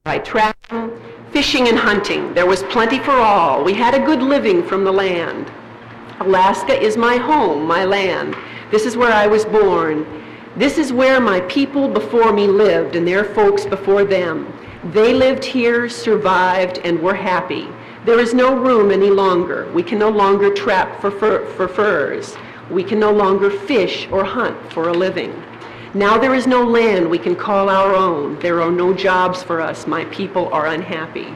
by trapping, fishing, and hunting. There was plenty for all. We had a good living from the land. Alaska is my home, my land. This is where I was born. This is where my people before me lived and their folks before them. They lived here, survived, and were happy. There is no room any longer. We can no longer trap for furs. We can no longer fish or hunt for a living. Now there is no land we can call our own. There are no jobs for us. My people are unhappy.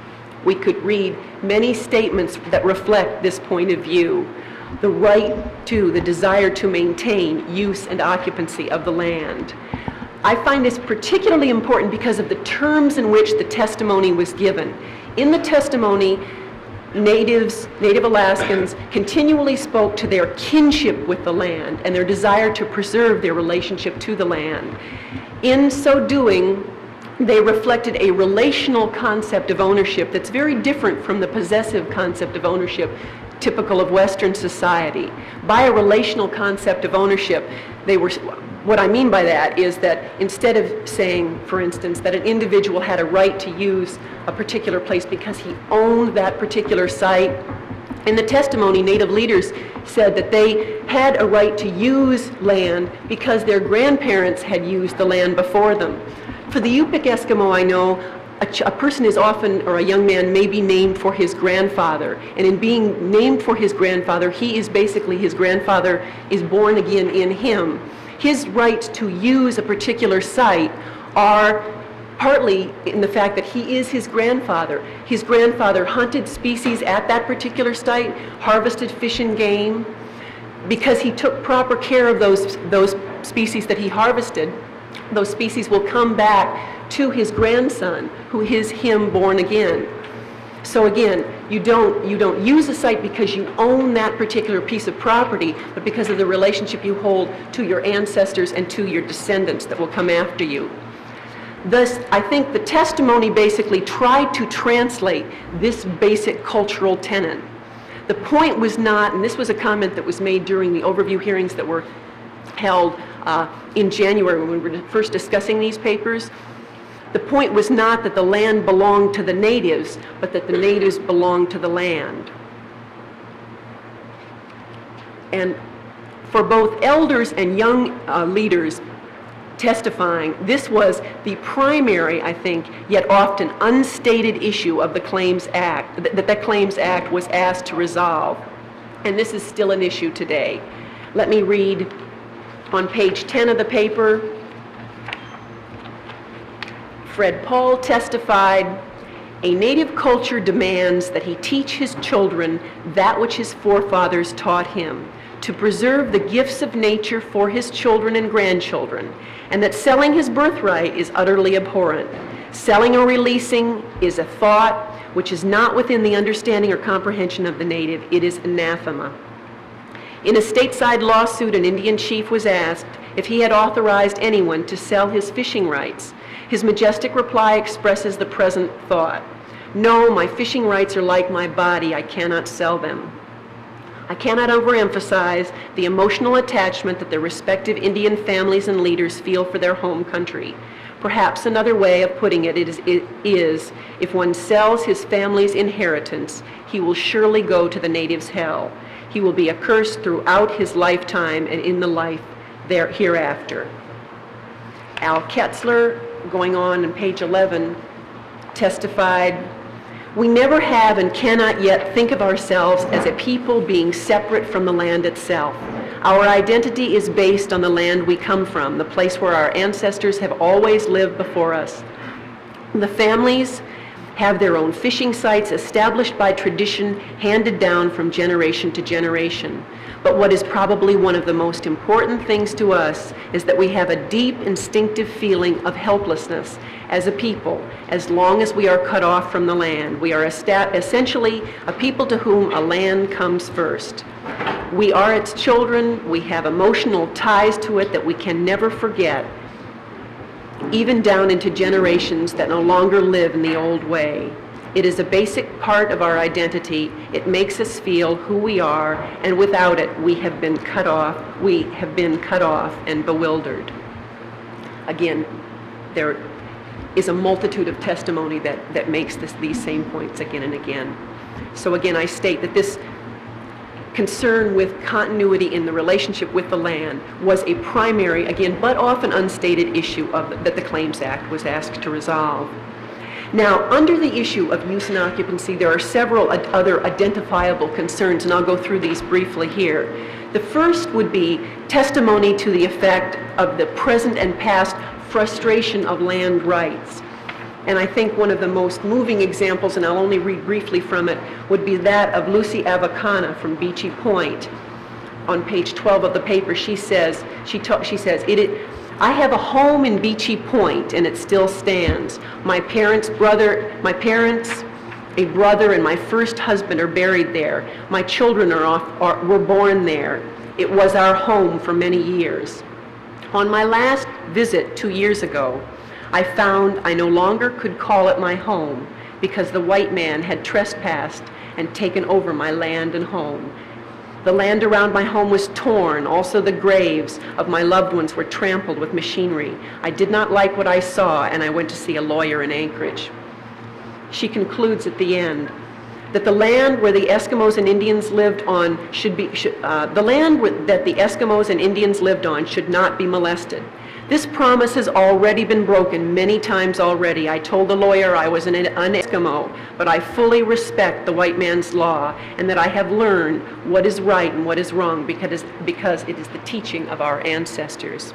We could read many statements that reflect this point of view. The right to, the desire to maintain use and occupancy of the land. I find this particularly important because of the terms in which the testimony was given. In the testimony, Native Alaskans continually spoke to their kinship with the land and their desire to preserve their relationship to the land. In so doing, they reflected a relational concept of ownership that's very different from the possessive concept of ownership typical of Western society. By a relational concept of ownership, what I mean by that is that instead of saying, for instance, that an individual had a right to use a particular place because he owned that particular site, in the testimony, Native leaders said that they had a right to use land because their grandparents had used the land before them. For the Yupik Eskimo I know, a person is often, or a young man may be named for his grandfather. And in being named for his grandfather, he is basically, his grandfather is born again in him. His rights to use a particular site are partly in the fact that he is his grandfather. His grandfather hunted species at that particular site, harvested fish and game. Because he took proper care of those species that he harvested, those species will come back to his grandson, who is him born again. So again, you don't use a site because you own that particular piece of property, but because of the relationship you hold to your ancestors and to your descendants that will come after you. Thus, I think the testimony basically tried to translate this basic cultural tenet. The point was not, and this was a comment that was made during the overview hearings that were held in January when we were first discussing these papers. The point was not that the land belonged to the natives, but that the natives belonged to the land. And for both elders and young leaders testifying, this was the primary, I think, yet often unstated issue of the Claims Act, that the Claims Act was asked to resolve. And this is still an issue today. Let me read on page 10 of the paper. Fred Paul testified, "A native culture demands that he teach his children that which his forefathers taught him, to preserve the gifts of nature for his children and grandchildren, and that selling his birthright is utterly abhorrent. Selling or releasing is a thought which is not within the understanding or comprehension of the native. It is anathema." In a stateside lawsuit, an Indian chief was asked if he had authorized anyone to sell his fishing rights. His majestic reply expresses the present thought. "No, my fishing rights are like my body. I cannot sell them." I cannot overemphasize the emotional attachment that the respective Indian families and leaders feel for their home country. Perhaps another way of putting it is, if one sells his family's inheritance, he will surely go to the native's hell. He will be accursed throughout his lifetime and in the life hereafter. Al Ketzler, going on page 11, testified, "We never have and cannot yet think of ourselves as a people being separate from the land itself. Our identity is based on the land we come from, the place where our ancestors have always lived before us. The families have their own fishing sites established by tradition, handed down from generation to generation. But what is probably one of the most important things to us is that we have a deep instinctive feeling of helplessness as a people, as long as we are cut off from the land. We are essentially a people to whom a land comes first. We are its children. We have emotional ties to it that we can never forget, even down into generations that no longer live in the old way. It is a basic part of our identity. It makes us feel who we are, and without it, we have been cut off. We have been cut off and bewildered." Again, is a multitude of testimony that makes these same points again and again. So again, I state that this concern with continuity in the relationship with the land was a primary, again, but often unstated issue that the Claims Act was asked to resolve. Now, under the issue of use and occupancy, there are several other identifiable concerns, and I'll go through these briefly here. The first would be testimony to the effect of the present and past frustration of land rights. And I think one of the most moving examples, and I'll only read briefly from it, would be that of Lucy Avocana from Beachy Point. On page 12 of the paper, she says, I have a home in Beachy Point, and it still stands. My parents, a brother, and my first husband are buried there. My children were born there. It was our home for many years. On my last visit 2 years ago, I found I no longer could call it my home because the white man had trespassed and taken over my land and home. The land around my home was torn. Also, the graves of my loved ones were trampled with machinery. I did not like what I saw, and I went to see a lawyer in Anchorage. She concludes at the end that the land where the Eskimos and Indians lived on should not be molested. This promise has already been broken many times already. I told the lawyer I was an Eskimo, but I fully respect the white man's law and that I have learned what is right and what is wrong because it is the teaching of our ancestors.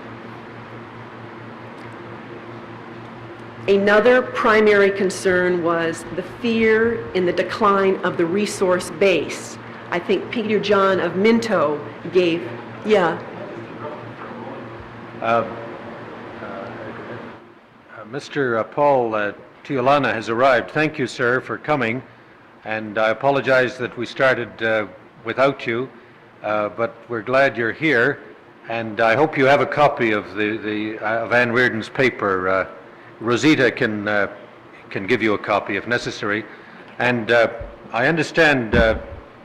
Another primary concern was the fear in the decline of the resource base. I think Peter John of Minto gave, Mr. Paul Tiolana has arrived. Thank you, sir, for coming. And I apologize that we started without you, but we're glad you're here. And I hope you have a copy of of Anne Reardon's paper. Rosita can give you a copy if necessary. And I understand that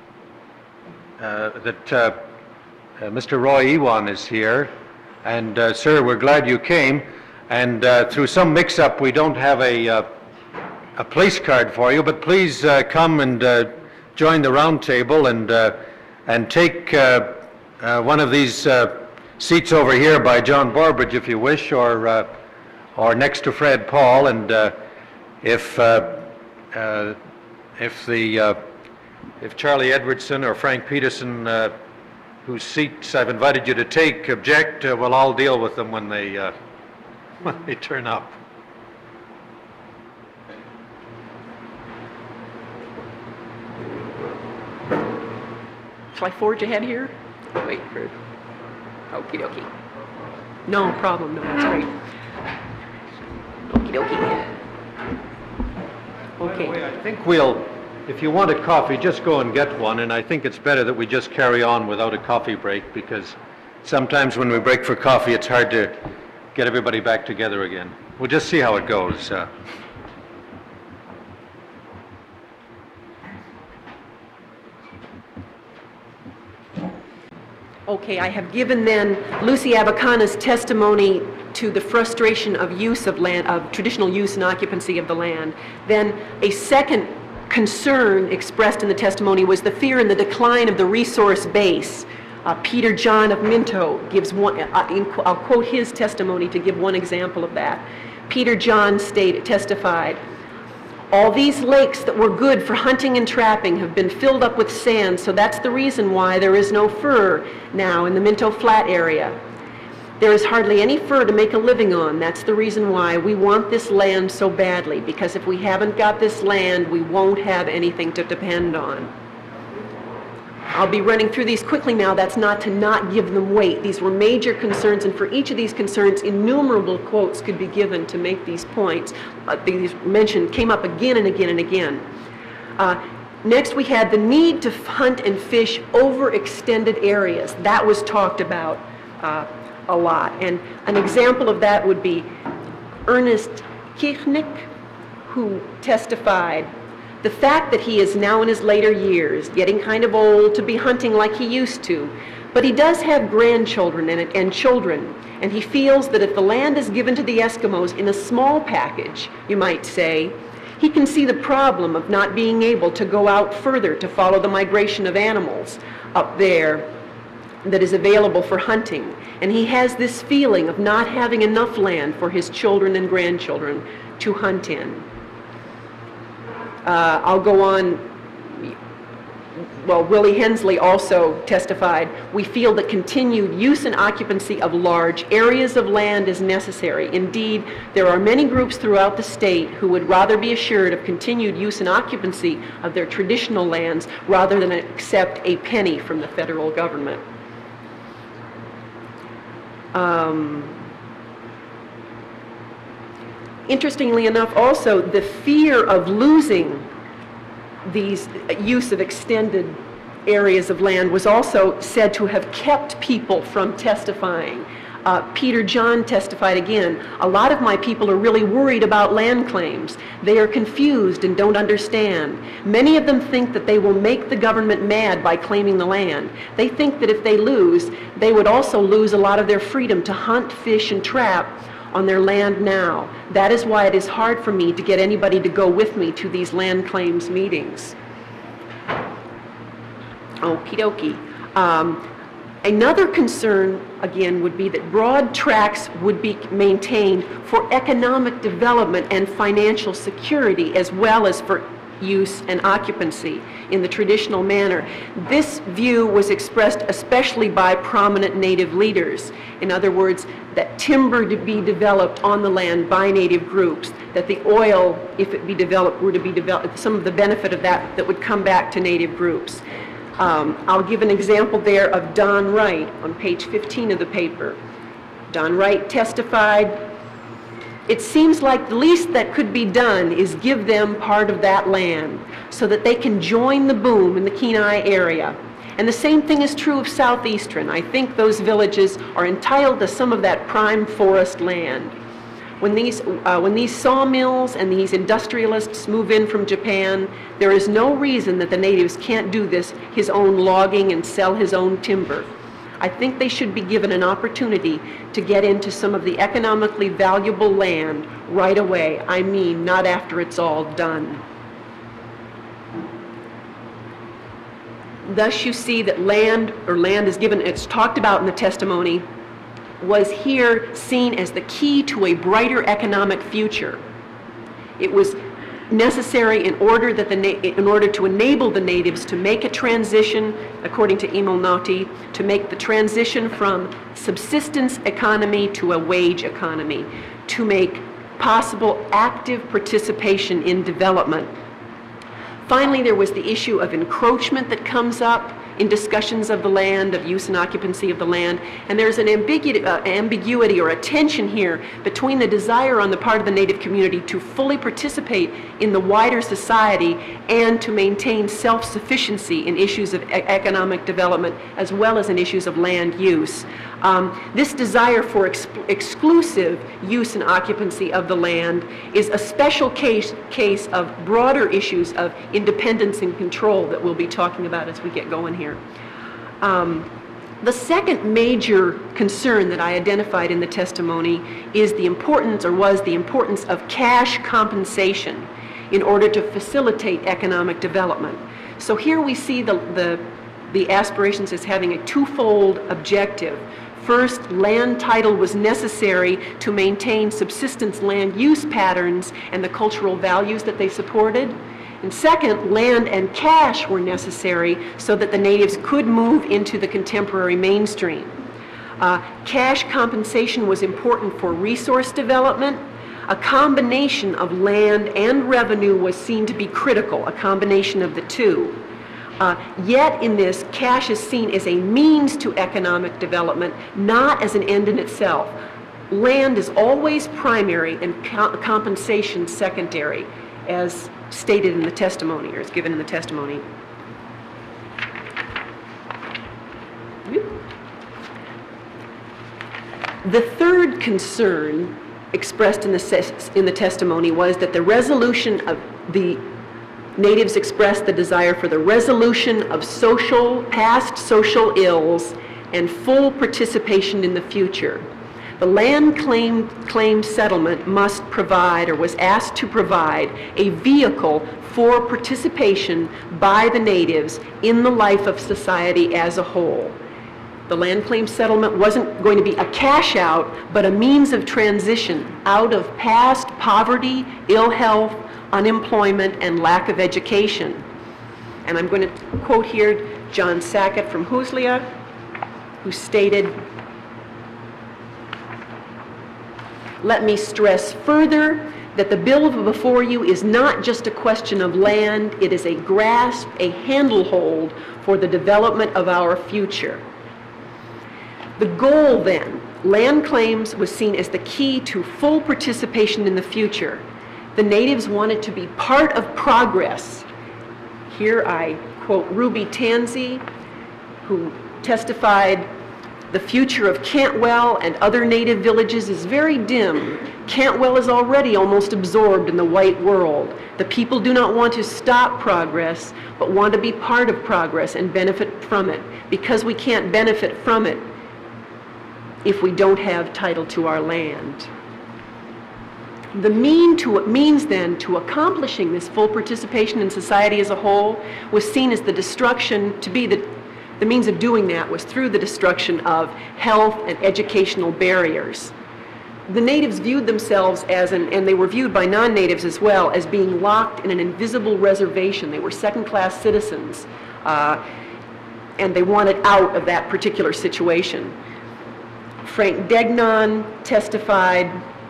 Mr. Roy Ewan is here. And sir, we're glad you came. And through some mix-up, we don't have a place card for you, but please come and join the round table and take one of these seats over here by John Borbridge, if you wish, or next to Fred Paul. And if Charlie Edwardson or Frank Peterson, whose seats I've invited you to take, object, we'll all deal with them when they turn up. Shall I forge ahead here? Wait for it. Okie dokie. No problem. No, that's great. Okie dokie. Okay. By the way, I think if you want a coffee, just go and get one. And I think it's better that we just carry on without a coffee break, because sometimes when we break for coffee, it's hard to get everybody back together again. We'll just see how it goes. Okay, I have given then Lucy Avocana's testimony to the frustration of use of land, of traditional use and occupancy of the land. Then a second concern expressed in the testimony was the fear in the decline of the resource base. Peter John of Minto gives one, I'll quote his testimony to give one example of that. Peter John testified, all these lakes that were good for hunting and trapping have been filled up with sand, so that's the reason why there is no fur now in the Minto Flat area. There is hardly any fur to make a living on. That's the reason why we want this land so badly, because if we haven't got this land, we won't have anything to depend on. I'll be running through these quickly now. That's not to not give them weight. These were major concerns, and for each of these concerns, innumerable quotes could be given to make these points. These mentioned came up again and again and again. Next, we had the need to hunt and fish over extended areas. That was talked about a lot. And an example of that would be Ernest Kirchnick, who testified, The fact that he is now in his later years, getting kind of old to be hunting like he used to, but he does have grandchildren and children, and he feels that if the land is given to the Eskimos in a small package, you might say, he can see the problem of not being able to go out further to follow the migration of animals up there that is available for hunting. And he has this feeling of not having enough land for his children and grandchildren to hunt in. I'll go on. Well, Willie Hensley also testified, we feel that continued use and occupancy of large areas of land is necessary. Indeed, there are many groups throughout the state who would rather be assured of continued use and occupancy of their traditional lands rather than accept a penny from the federal government. Interestingly enough, also, the fear of losing these use of extended areas of land was also said to have kept people from testifying. Peter John testified again, a lot of my people are really worried about land claims. They are confused and don't understand. Many of them think that they will make the government mad by claiming the land. They think that if they lose, they would also lose a lot of their freedom to hunt, fish, and trap on their land now. That is why it is hard for me to get anybody to go with me to these land claims meetings. Okie dokie. Another concern, again, would be that broad tracts would be maintained for economic development and financial security, as well as for use and occupancy in the traditional manner. This view was expressed especially by prominent Native leaders. In other words, that timber to be developed on the land by Native groups, that the oil, if it be developed, were to be developed, some of the benefit of that would come back to Native groups. I'll give an example there of Don Wright on page 15 of the paper. Don Wright testified, it seems like the least that could be done is give them part of that land so that they can join the boom in the Kenai area. And the same thing is true of Southeastern. I think those villages are entitled to some of that prime forest land. When these sawmills and these industrialists move in from Japan, there is no reason that the natives can't do this, his own logging and sell his own timber. I think they should be given an opportunity to get into some of the economically valuable land right away. I mean, not after it's all done. Thus you see that land is given, it's talked about in the testimony, was here seen as the key to a brighter economic future. It was necessary in order to enable the natives to make a transition, according to Emil Naughty, to make the transition from subsistence economy to a wage economy, to make possible active participation in development. Finally, there was the issue of encroachment that comes up in discussions of the land, of use and occupancy of the land, and there's an ambiguity or a tension here between the desire on the part of the Native community to fully participate in the wider society and to maintain self-sufficiency in issues of economic development as well as in issues of land use. This desire for exclusive use and occupancy of the land is a special case of broader issues of independence and control that we'll be talking about as we get going here. The second major concern that I identified in the testimony is the importance, or was the importance, of cash compensation in order to facilitate economic development. So here we see the aspirations as having a twofold objective. First, land title was necessary to maintain subsistence land use patterns and the cultural values that they supported. And second, land and cash were necessary so that the natives could move into the contemporary mainstream. Cash compensation was important for resource development. A combination of land and revenue was seen to be critical, a combination of the two. Yet in this, cash is seen as a means to economic development, not as an end in itself. Land is always primary and compensation secondary, as stated in the testimony, or as given in the testimony. The third concern expressed in the testimony was that the resolution of the Natives expressed the desire for the resolution of past social ills and full participation in the future. The land claim settlement must provide, or was asked to provide, a vehicle for participation by the natives in the life of society as a whole. The land claim settlement wasn't going to be a cash out, but a means of transition out of past poverty, ill health, unemployment, and lack of education. And I'm going to quote here John Sackett from Huslia, who stated, "Let me stress further that the bill before you is not just a question of land, it is a grasp, a handlehold for the development of our future." The goal then, land claims, was seen as the key to full participation in the future. The natives wanted to be part of progress. Here I quote Ruby Tansey, who testified, "The future of Cantwell and other native villages is very dim. Cantwell is already almost absorbed in the white world. The people do not want to stop progress, but want to be part of progress and benefit from it, because we can't benefit from it if we don't have title to our land." The means then to accomplishing this full participation in society as a whole was seen as the means of doing that was through the destruction of health and educational barriers. The natives viewed themselves as, and they were viewed by non-natives as well, as being locked in an invisible reservation. They were second-class citizens, and they wanted out of that particular situation. Frank Degnan testified,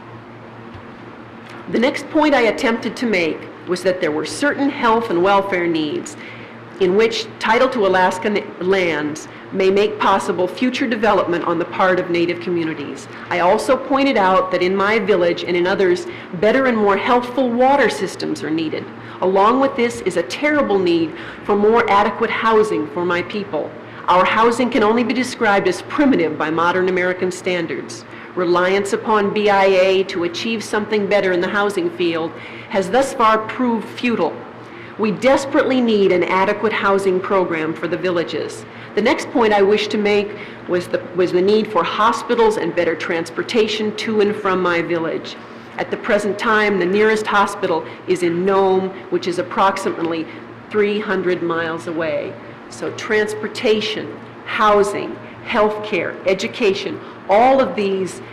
"The next point I attempted to make was that there were certain health and welfare needs in which title to Alaska lands may make possible future development on the part of Native communities. I also pointed out that in my village and in others, better and more healthful water systems are needed. Along with this is a terrible need for more adequate housing for my people. Our housing can only be described as primitive by modern American standards. Reliance upon BIA to achieve something better in the housing field has thus far proved futile. We desperately need an adequate housing program for the villages. The next point I wish to make was the need for hospitals and better transportation to and from my village. At the present time, the nearest hospital is in Nome, which is approximately 300 miles away." So transportation, housing, healthcare, education, all of these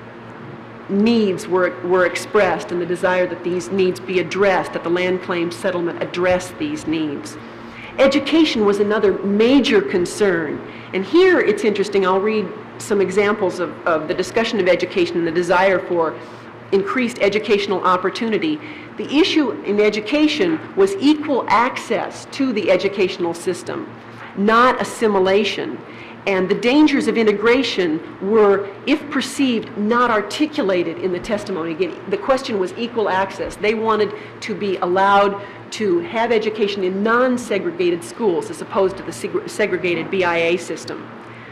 needs were expressed, and the desire that these needs be addressed, that the land claim settlement address these needs. Education was another major concern. And here it's interesting, I'll read some examples of the discussion of education and the desire for increased educational opportunity. The issue in education was equal access to the educational system, not assimilation. And the dangers of integration were, if perceived, not articulated in the testimony. Again, the question was equal access. They wanted to be allowed to have education in non-segregated schools as opposed to the segregated BIA system.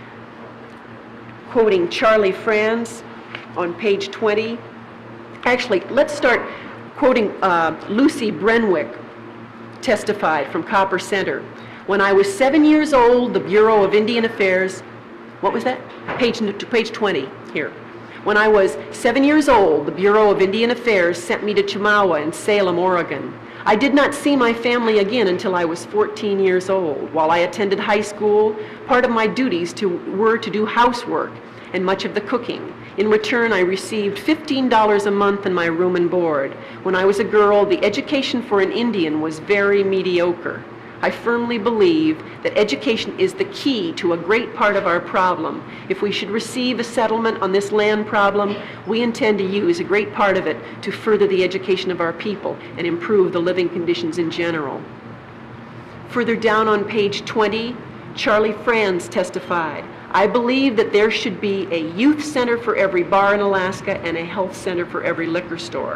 Quoting Charlie Franz on page 20. Actually, let's start quoting Lucy Brenwick testified from Copper Center. "When I was 7 years old, the Bureau of Indian Affairs," what was that? Page 20 here. "When I was 7 years old, the Bureau of Indian Affairs sent me to Chemawa in Salem, Oregon. I did not see my family again until I was 14 years old. While I attended high school, part of my duties were to do housework and much of the cooking. In return, I received $15 a month in my room and board. When I was a girl, the education for an Indian was very mediocre. I firmly believe that education is the key to a great part of our problem. If we should receive a settlement on this land problem, we intend to use a great part of it to further the education of our people and improve the living conditions in general." Further down on page 20, Charlie Franz testified, "I believe that there should be a youth center for every bar in Alaska and a health center for every liquor store."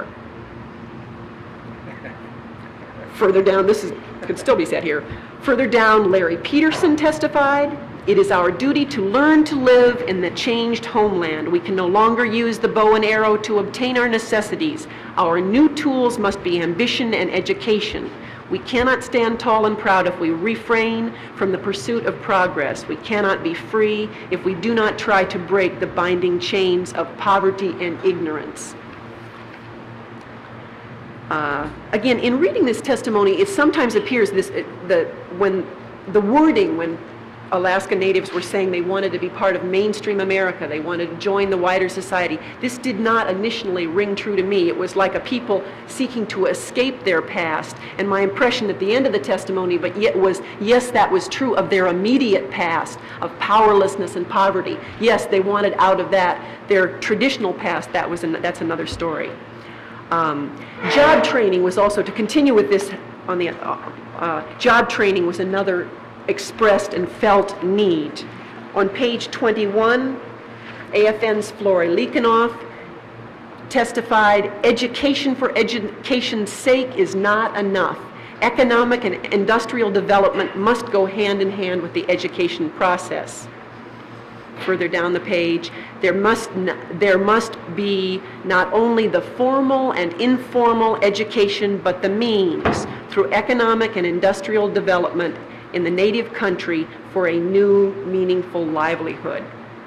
Further down, this could still be said here. Further down, Larry Peterson testified, "It is our duty to learn to live in the changed homeland. We can no longer use the bow and arrow to obtain our necessities. Our new tools must be ambition and education. We cannot stand tall and proud if we refrain from the pursuit of progress. We cannot be free if we do not try to break the binding chains of poverty and ignorance. Again, in reading this testimony, it sometimes appears when Alaska Natives were saying they wanted to be part of mainstream America, they wanted to join the wider society, this did not initially ring true to me. It was like a people seeking to escape their past. And my impression at the end of the testimony, but yet was, yes, that was true of their immediate past, of powerlessness and poverty. Yes, they wanted out of that. Their traditional past, that's another story. Job training was also, to continue with this, on the job training was another expressed and felt need. On page 21, AFN's Flory Leekenoff testified, education for education's sake is not enough. Economic and industrial development must go hand in hand with the education process. Further down the page, there must be not only the formal and informal education, but the means through economic and industrial development in the native country for a new, meaningful livelihood.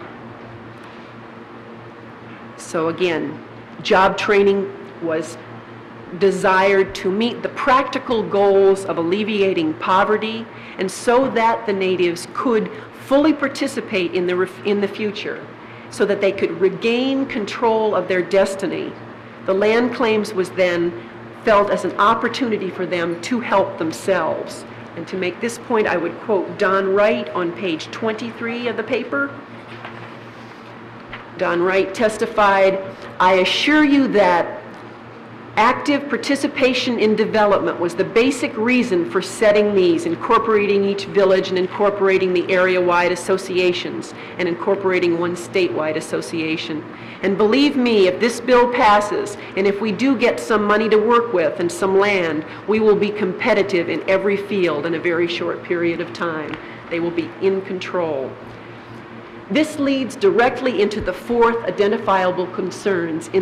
So again, job training was desired to meet the practical goals of alleviating poverty, and so that the natives could fully participate in the future, so that they could regain control of their destiny. The land claims was then felt as an opportunity for them to help themselves. And to make this point, I would quote Don Wright on page 23 of the paper. Don Wright testified, "I assure you that active participation in development was the basic reason for setting these, incorporating each village and incorporating the area-wide associations and incorporating one statewide association. And believe me, if this bill passes, and if we do get some money to work with and some land, we will be competitive in every field in a very short period of time. They will be in control." This leads directly into the fourth identifiable concern in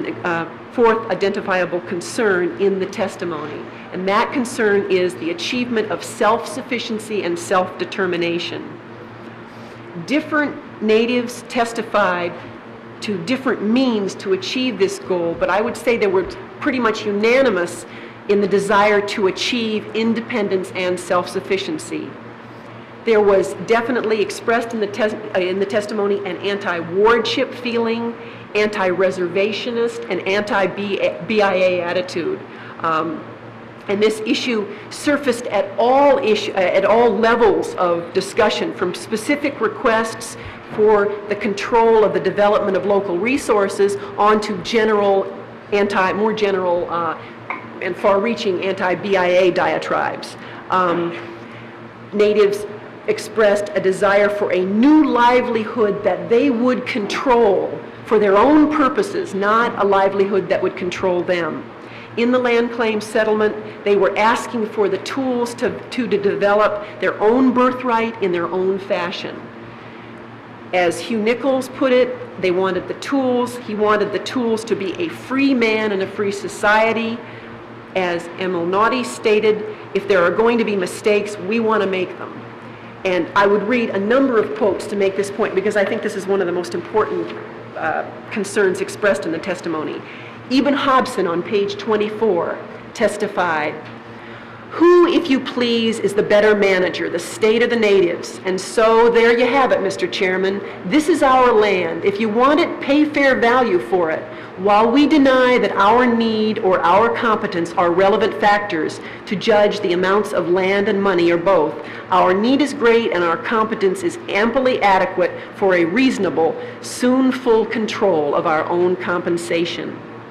the testimony, and that concern is the achievement of self-sufficiency and self-determination. Different natives testified to different means to achieve this goal, but I would say they were pretty much unanimous in the desire to achieve independence and self-sufficiency. There was definitely expressed in the testimony an anti-wardship feeling, anti-reservationist, and anti-BIA attitude. And this issue surfaced at all levels of discussion, from specific requests for the control of the development of local resources on to more general and far-reaching anti-BIA diatribes. Natives expressed a desire for a new livelihood that they would control for their own purposes, not a livelihood that would control them. In the land claim settlement, they were asking for the tools to develop their own birthright in their own fashion. As Hugh Nichols put it, they wanted the tools. He wanted the tools to be a free man in a free society. As Emil Naughty stated, if there are going to be mistakes, we want to make them. And I would read a number of quotes to make this point, because I think this is one of the most important concerns expressed in the testimony. Eben Hobson on page 24 testified, "Who, if you please, is the better manager, the state or the natives? And so there you have it, Mr. Chairman. This is our land. If you want it, pay fair value for it. While we deny that our need or our competence are relevant factors to judge the amounts of land and money or both, our need is great and our competence is amply adequate for a reasonable, soon full control of our own compensation."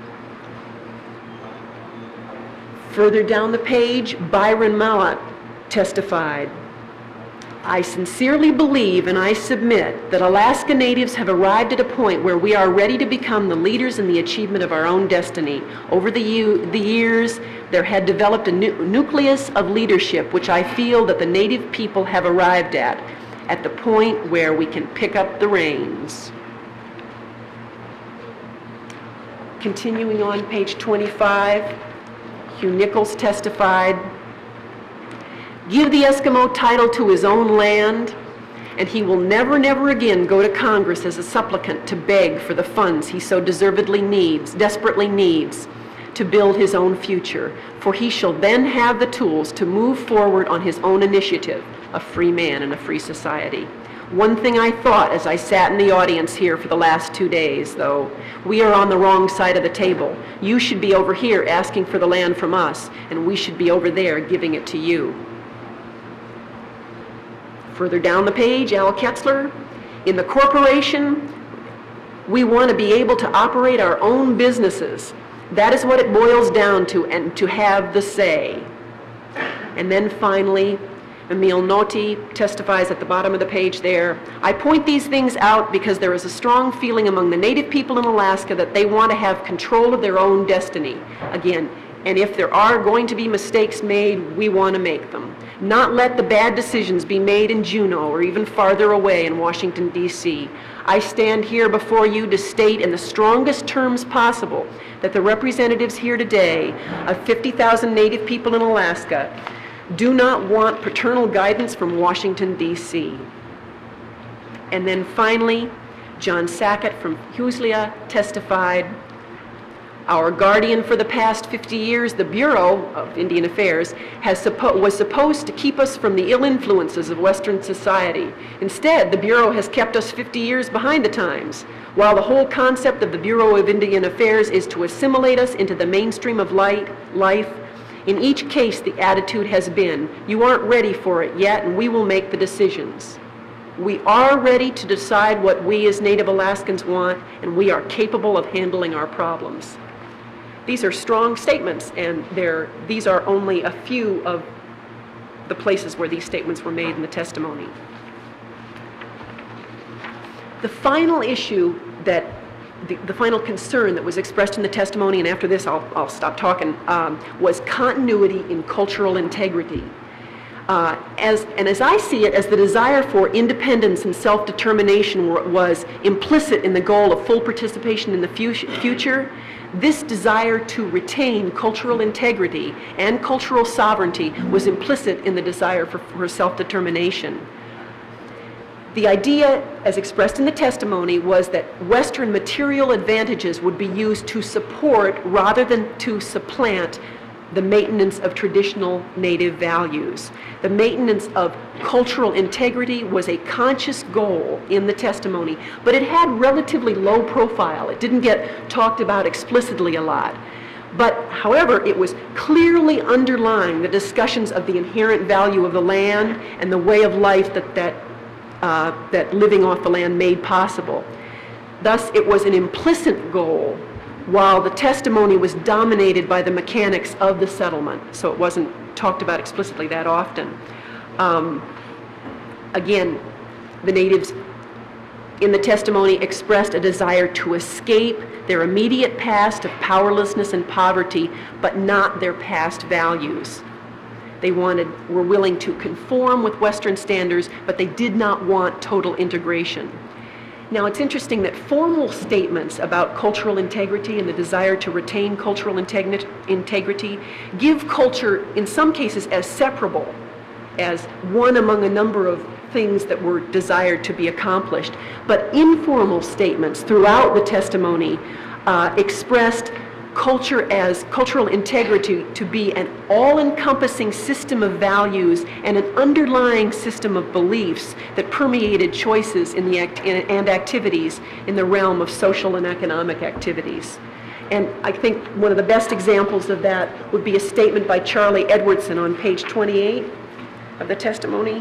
Further down the page, Byron Mallott testified, "I sincerely believe and I submit that Alaska Natives have arrived at a point where we are ready to become the leaders in the achievement of our own destiny. Over the years, there had developed a nucleus of leadership which I feel that the Native people have arrived at the point where we can pick up the reins." Continuing on page 25, Hugh Nichols testified, "Give the Eskimo title to his own land, and he will never, never again go to Congress as a supplicant to beg for the funds he so deservedly needs, desperately needs, to build his own future, for he shall then have the tools to move forward on his own initiative, a free man in a free society." One thing I thought as I sat in the audience here for the last 2 days, though, we are on the wrong side of the table. You should be over here asking for the land from us, and we should be over there giving it to you. Further down the page, Al Ketzler, "In the corporation, we want to be able to operate our own businesses. That is what it boils down to, and to have the say." And then finally, Emil Noti testifies at the bottom of the page there, "I point these things out because there is a strong feeling among the Native people in Alaska that they want to have control of their own destiny." Again, and if there are going to be mistakes made, we want to make them. Not let the bad decisions be made in Juneau or even farther away in Washington, D.C. I stand here before you to state in the strongest terms possible that the representatives here today of 50,000 Native people in Alaska do not want paternal guidance from Washington, D.C. And then finally, John Sackett from Huslia testified, "Our guardian for the past 50 years, the Bureau of Indian Affairs, was supposed to keep us from the ill influences of Western society. Instead, the Bureau has kept us 50 years behind the times. While the whole concept of the Bureau of Indian Affairs is to assimilate us into the mainstream of life, in each case the attitude has been, you aren't ready for it yet and we will make the decisions. We are ready to decide what we as Native Alaskans want, and we are capable of handling our problems." These are strong statements, and these are only a few of the places where these statements were made in the testimony. The final issue that the final concern that was expressed in the testimony, and after this I'll stop talking, was continuity in cultural integrity. As I see it, as the desire for independence and self-determination was implicit in the goal of full participation in the future, this desire to retain cultural integrity and cultural sovereignty was implicit in the desire for self-determination. The idea, as expressed in the testimony, was that Western material advantages would be used to support rather than to supplant the maintenance of traditional Native values. The maintenance of cultural integrity was a conscious goal in the testimony, but it had relatively low profile. It didn't get talked about explicitly a lot. But, however, it was clearly underlying the discussions of the inherent value of the land and the way of life that living off the land made possible. Thus, it was an implicit goal, while the testimony was dominated by the mechanics of the settlement, so it wasn't talked about explicitly that often. Again, the Natives in the testimony expressed a desire to escape their immediate past of powerlessness and poverty, but not their past values. They were willing to conform with Western standards, but they did not want total integration. Now, it's interesting that formal statements about cultural integrity and the desire to retain cultural integrity give culture, in some cases, as separable as one among a number of things that were desired to be accomplished. But informal statements throughout the testimony expressed cultural integrity to be an all-encompassing system of values and an underlying system of beliefs that permeated choices and activities in the realm of social and economic activities. And I think one of the best examples of that would be a statement by Charlie Edwardson on page 28 of the testimony.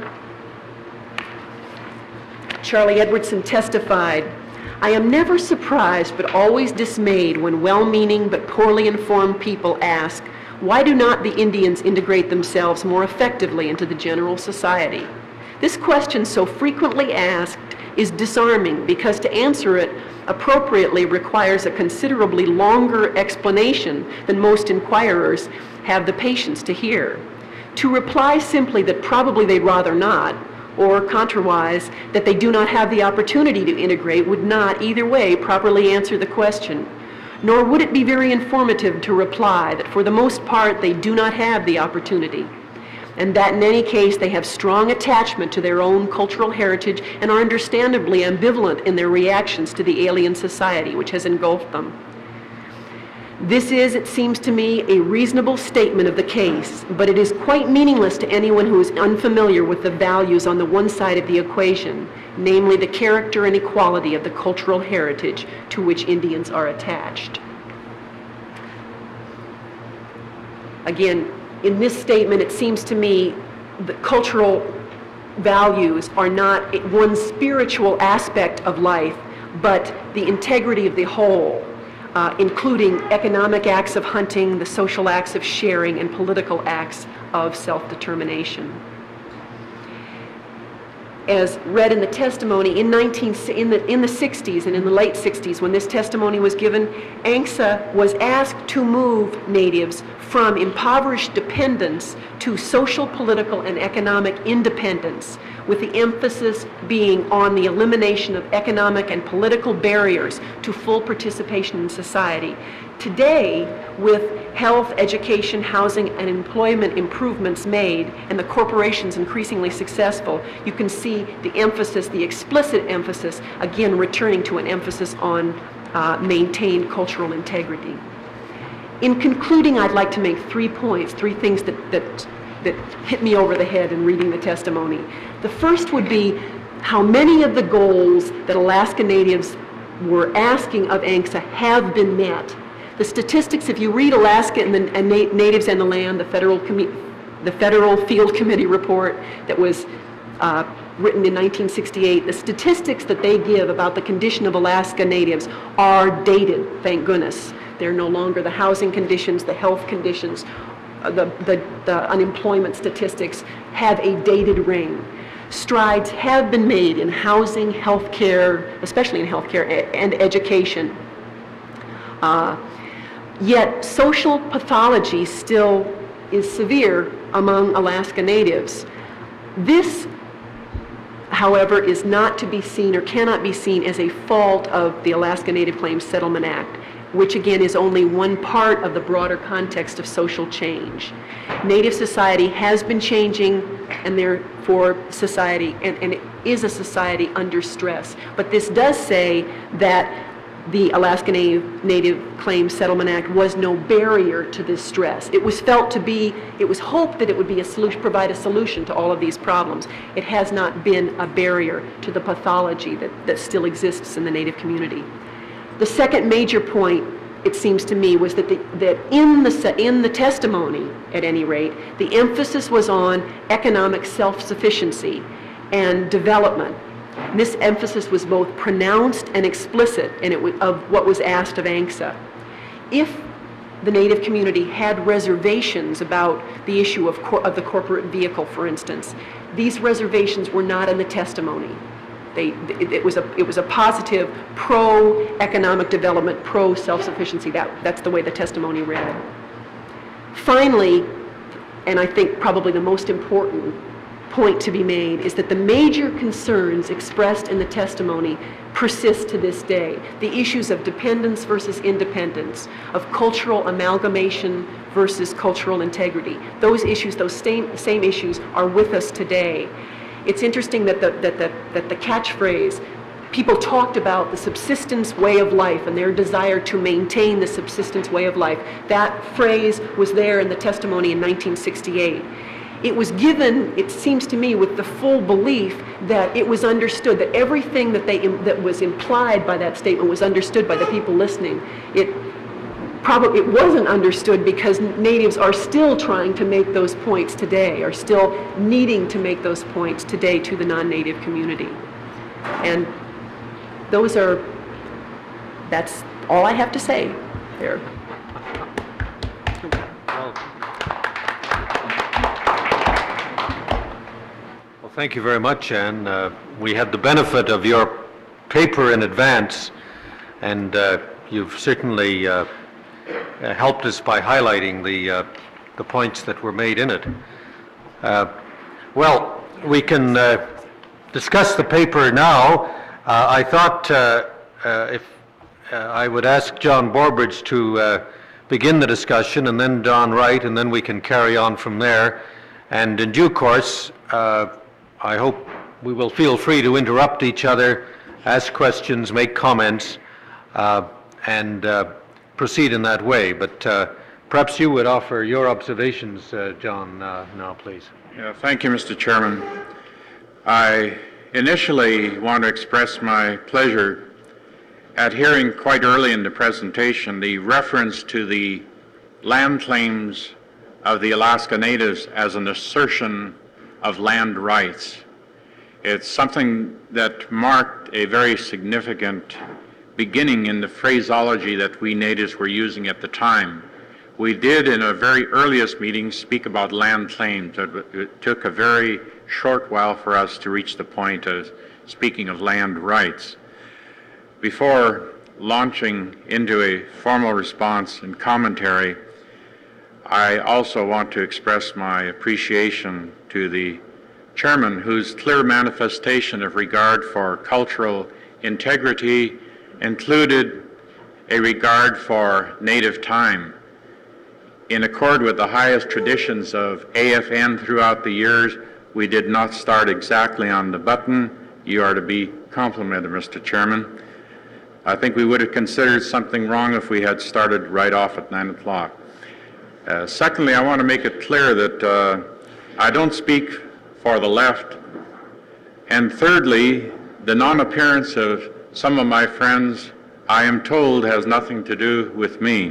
Charlie Edwardson testified, "I am never surprised but always dismayed when well-meaning but poorly informed people ask, why do not the Indians integrate themselves more effectively into the general society? This question, so frequently asked, is disarming because to answer it appropriately requires a considerably longer explanation than most inquirers have the patience to hear. To reply simply that probably they'd rather not, or contrariwise, that they do not have the opportunity to integrate would not, either way, properly answer the question. Nor would it be very informative to reply that for the most part they do not have the opportunity, and that in any case they have strong attachment to their own cultural heritage and are understandably ambivalent in their reactions to the alien society which has engulfed them. This is, it seems to me, a reasonable statement of the case, but it is quite meaningless to anyone who is unfamiliar with the values on the one side of the equation, namely the character and equality of the cultural heritage to which Indians are attached. Again, in this statement, it seems to me that cultural values are not one spiritual aspect of life, but the integrity of the whole, including economic acts of hunting, the social acts of sharing, and political acts of self-determination. As read in the testimony, in the 60s and in the late 60s, when this testimony was given, ANCSA was asked to move natives from impoverished dependence to social, political, and economic independence, with the emphasis being on the elimination of economic and political barriers to full participation in society. Today, with health, education, housing, and employment improvements made, and the corporations increasingly successful, you can see the emphasis, the explicit emphasis, again returning to an emphasis on maintained cultural integrity. In concluding, I'd like to make 3 points, 3 things that hit me over the head in reading the testimony. The first would be how many of the goals that Alaska Natives were asking of ANCSA have been met. The statistics, if you read Alaska and Natives and the Land, the Federal Field Committee report that was written in 1968, the statistics that they give about the condition of Alaska Natives are dated, thank goodness. They're no longer the housing conditions, the health conditions, the unemployment statistics have a dated ring. Strides have been made in housing, healthcare, especially in healthcare and education. Yet social pathology still is severe among Alaska Natives. This, however, is not to be seen or cannot be seen as a fault of the Alaska Native Claims Settlement Act, which again is only one part of the broader context of social change. Native society has been changing, and therefore society, and it is a society under stress. But this does say that the Alaska Native Claims Settlement Act was no barrier to this stress. It was felt to be, it was hoped that it would be a solution, provide a solution to all of these problems. It has not been a barrier to the pathology that still exists in the Native community. The second major point, it seems to me, was that in the testimony, at any rate, the emphasis was on economic self-sufficiency and development. And this emphasis was both pronounced and explicit of what was asked of ANCSA. If the Native community had reservations about the issue of the corporate vehicle, for instance, these reservations were not in the testimony. It was a positive pro-economic development, pro-self-sufficiency. That's the way the testimony read. Finally, and I think probably the most important point to be made, is that the major concerns expressed in the testimony persist to this day. The issues of dependence versus independence, of cultural amalgamation versus cultural integrity. Those issues, those same issues are with us today. It's interesting that the catchphrase, people talked about the subsistence way of life and their desire to maintain the subsistence way of life. That phrase was there in the testimony in 1968. It was given, it seems to me, with the full belief that it was understood, that everything that was implied by that statement was understood by the people listening. It wasn't understood because Natives are still trying to make those points today, are still needing to make those points today to the non-Native community. And that's all I have to say there. Well, thank you very much, Ann. We had the benefit of your paper in advance, and you've certainly helped us by highlighting the points that were made in it. Well, we can I would ask John Borbridge to begin the discussion, and then Don Wright, and then we can carry on from there. And in due course, I hope we will feel free to interrupt each other, ask questions, make comments, and proceed in that way. But perhaps you would offer your observations, John, now, please. Yeah, thank you, Mr. Chairman. I initially want to express my pleasure at hearing quite early in the presentation the reference to the land claims of the Alaska Natives as an assertion of land rights. It's something that marked a very significant beginning in the phraseology that we natives were using at the time. We did, in a very earliest meeting, speak about land claims. It took a very short while for us to reach the point of speaking of land rights. Before launching into a formal response and commentary, I also want to express my appreciation to the chairman, whose clear manifestation of regard for cultural integrity included a regard for native time. In accord with the highest traditions of AFN throughout the years, we did not start exactly on the button. You are to be complimented, Mr. Chairman. I think we would have considered something wrong if we had started right off at 9 o'clock. Secondly, I want to make it clear that I don't speak for the left. And thirdly, the non-appearance of some of my friends, I am told, has nothing to do with me.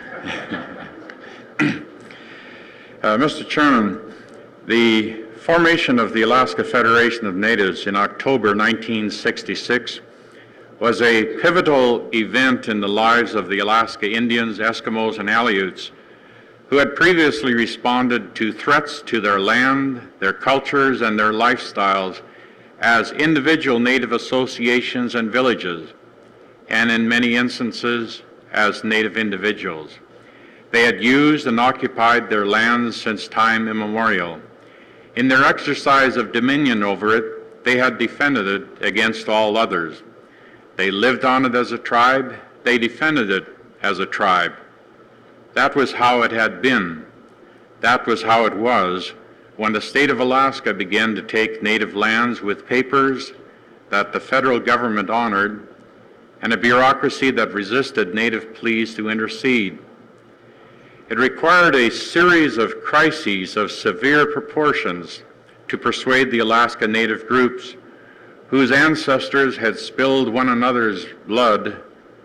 Mr. Chairman, the formation of the Alaska Federation of Natives in October 1966 was a pivotal event in the lives of the Alaska Indians, Eskimos, and Aleuts, who had previously responded to threats to their land, their cultures, and their lifestyles as individual Native associations and villages, and in many instances as Native individuals. They had used and occupied their lands since time immemorial. In their exercise of dominion over it, they had defended it against all others. They lived on it as a tribe. They defended it as a tribe. That was how it had been. That was how it was when the state of Alaska began to take native lands with papers that the federal government honored and a bureaucracy that resisted native pleas to intercede. It required a series of crises of severe proportions to persuade the Alaska Native groups, whose ancestors had spilled one another's blood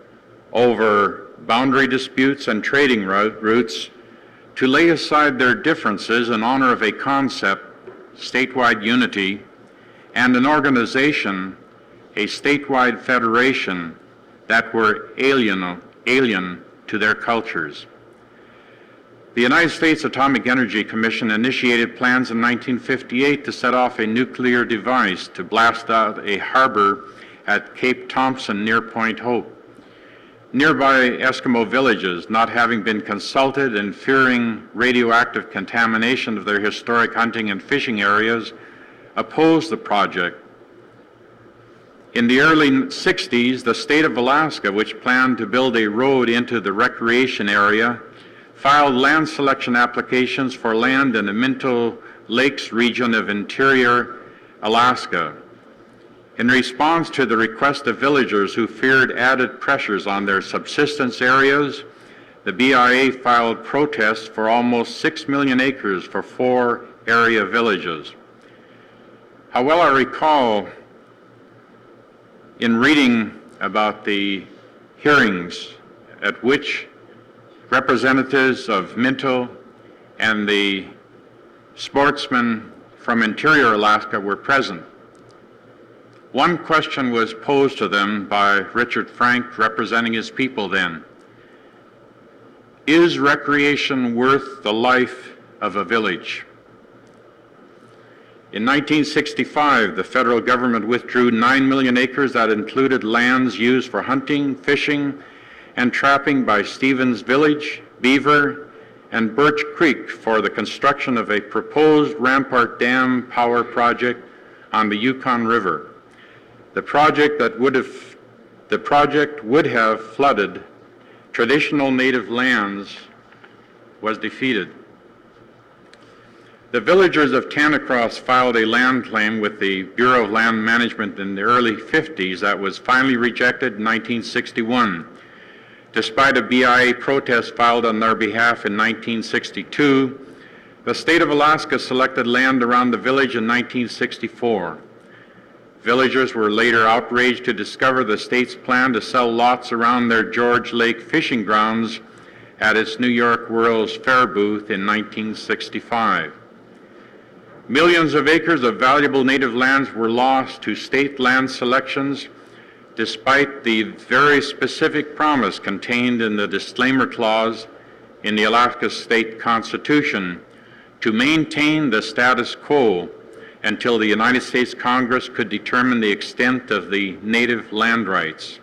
over boundary disputes and trading routes, to lay aside their differences in honor of a concept, statewide unity, and an organization, a statewide federation, that were alien to their cultures. The United States Atomic Energy Commission initiated plans in 1958 to set off a nuclear device to blast out a harbor at Cape Thompson near Point Hope. Nearby Eskimo villages, not having been consulted and fearing radioactive contamination of their historic hunting and fishing areas, opposed the project. In the early 60s, the state of Alaska, which planned to build a road into the recreation area, filed land selection applications for land in the Minto Lakes region of interior Alaska. In response to the request of villagers who feared added pressures on their subsistence areas, the BIA filed protests for almost 6 million acres for 4 area villages. How well I recall in reading about the hearings at which representatives of Minto and the sportsmen from interior Alaska were present. One question was posed to them by Richard Frank, representing his people then. Is recreation worth the life of a village? In 1965, the federal government withdrew 9 million acres that included lands used for hunting, fishing, and trapping by Stevens Village, Beaver, and Birch Creek for the construction of a proposed Rampart Dam power project on the Yukon River. The project that would have the project would have flooded traditional native lands was defeated. The villagers of Tanacross filed a land claim with the Bureau of Land Management in the early 50s that was finally rejected in 1961. Despite a BIA protest filed on their behalf in 1962, the state of Alaska selected land around the village in 1964. Villagers were later outraged to discover the state's plan to sell lots around their George Lake fishing grounds at its New York World's Fair booth in 1965. Millions of acres of valuable native lands were lost to state land selections, despite the very specific promise contained in the disclaimer clause in the Alaska State Constitution to maintain the status quo until the United States Congress could determine the extent of the native land rights.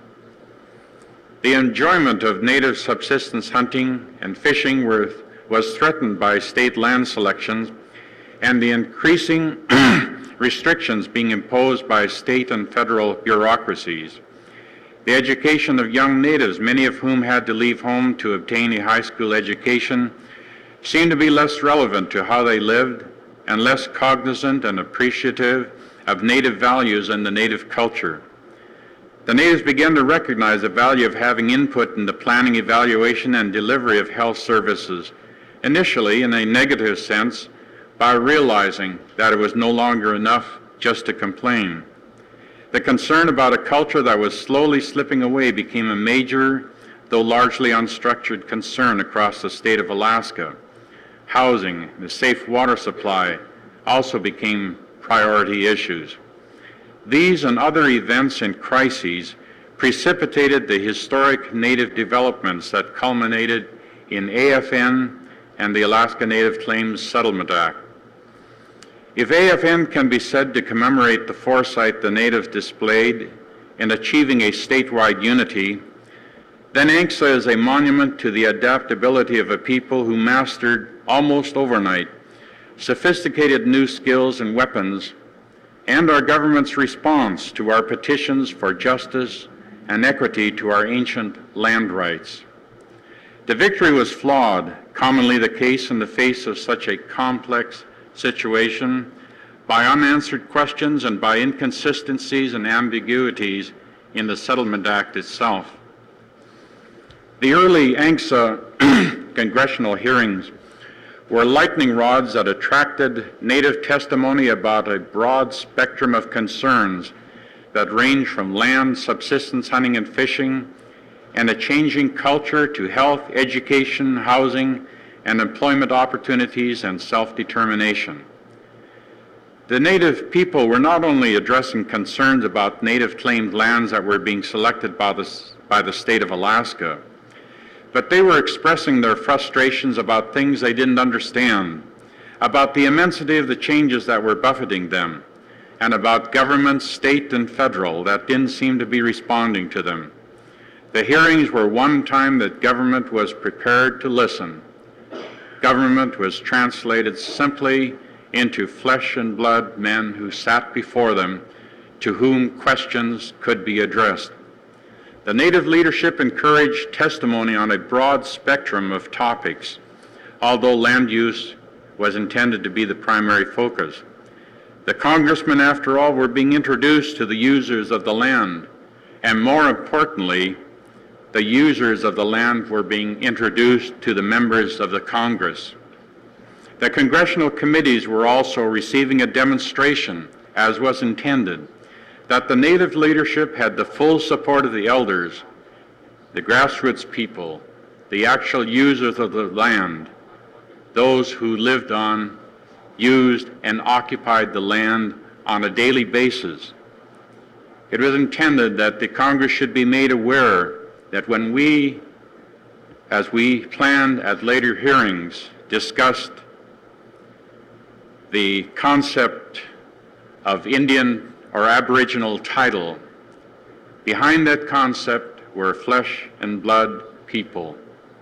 The enjoyment of native subsistence hunting and fishing was threatened by state land selections and the increasing restrictions being imposed by state and federal bureaucracies. The education of young natives, many of whom had to leave home to obtain a high school education, seemed to be less relevant to how they lived and less cognizant and appreciative of native values and the native culture. The natives began to recognize the value of having input in the planning, evaluation, and delivery of health services, initially in a negative sense, by realizing that it was no longer enough just to complain. The concern about a culture that was slowly slipping away became a major, though largely unstructured, concern across the state of Alaska. Housing, the safe water supply also became priority issues. These and other events and crises precipitated the historic native developments that culminated in AFN and the Alaska Native Claims Settlement Act. If AFN can be said to commemorate the foresight the natives displayed in achieving a statewide unity, then ANCSA is a monument to the adaptability of a people who mastered almost overnight sophisticated new skills and weapons, and our government's response to our petitions for justice and equity to our ancient land rights. The victory was flawed, commonly the case in the face of such a complex situation, by unanswered questions and by inconsistencies and ambiguities in the Settlement Act itself. The early ANCSA congressional hearings were lightning rods that attracted native testimony about a broad spectrum of concerns that range from land, subsistence hunting and fishing, and a changing culture to health, education, housing, and employment opportunities and self-determination. The native people were not only addressing concerns about native claimed lands that were being selected by the state of Alaska, but they were expressing their frustrations about things they didn't understand, about the immensity of the changes that were buffeting them, and about governments, state and federal, that didn't seem to be responding to them. The hearings were one time that government was prepared to listen. Government was translated simply into flesh and blood men who sat before them, to whom questions could be addressed. The native leadership encouraged testimony on a broad spectrum of topics, although land use was intended to be the primary focus. The congressmen, after all, were being introduced to the users of the land, and more importantly, the users of the land were being introduced to the members of the Congress. The congressional committees were also receiving a demonstration, as was intended, that the native leadership had the full support of the elders, the grassroots people, the actual users of the land, those who lived on, used, and occupied the land on a daily basis. It was intended that the Congress should be made aware that when we, as we planned at later hearings, discussed the concept of Indian or Aboriginal title, behind that concept were flesh and blood people.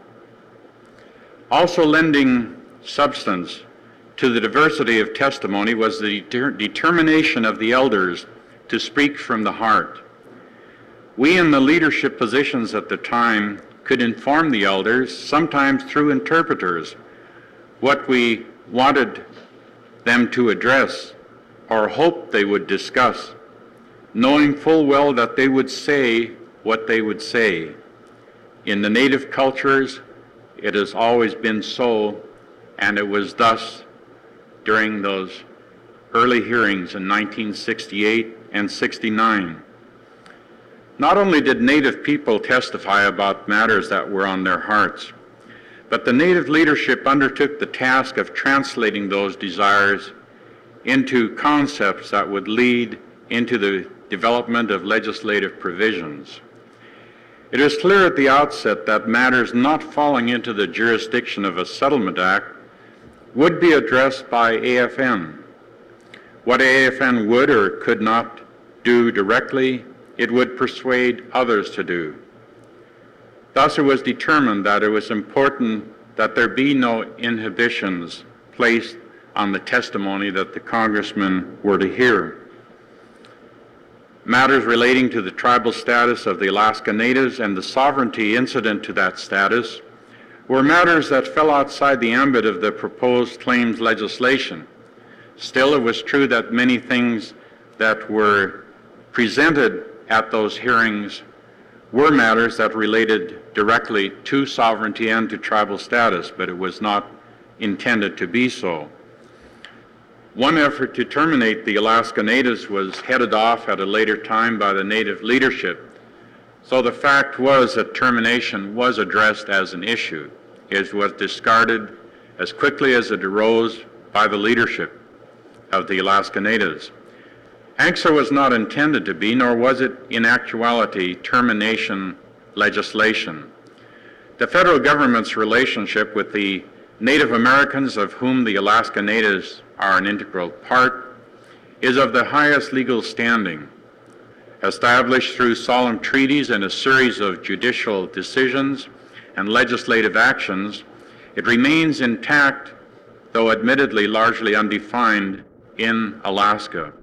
Also lending substance to the diversity of testimony was the determination of the elders to speak from the heart. We in the leadership positions at the time could inform the elders, sometimes through interpreters, what we wanted them to address or hoped they would discuss, knowing full well that they would say what they would say. In the Native cultures, it has always been so, and it was thus during those early hearings in 1968 and 69. Not only did Native people testify about matters that were on their hearts, but the Native leadership undertook the task of translating those desires into concepts that would lead into the development of legislative provisions. It is clear at the outset that matters not falling into the jurisdiction of a settlement act would be addressed by AFN. What AFN would or could not do directly, it would persuade others to do. Thus, it was determined that it was important that there be no inhibitions placed on the testimony that the congressmen were to hear. Matters relating to the tribal status of the Alaska Natives and the sovereignty incident to that status were matters that fell outside the ambit of the proposed claims legislation. Still, it was true that many things that were presented at those hearings were matters that related directly to sovereignty and to tribal status, but it was not intended to be so. One effort to terminate the Alaska Natives was headed off at a later time by the Native leadership. So the fact was that termination was addressed as an issue. It was discarded as quickly as it arose by the leadership of the Alaska Natives. ANCSA was not intended to be, nor was it in actuality, termination legislation. The federal government's relationship with the Native Americans, of whom the Alaska Natives are an integral part, is of the highest legal standing. Established through solemn treaties and a series of judicial decisions and legislative actions, it remains intact, though admittedly largely undefined, in Alaska.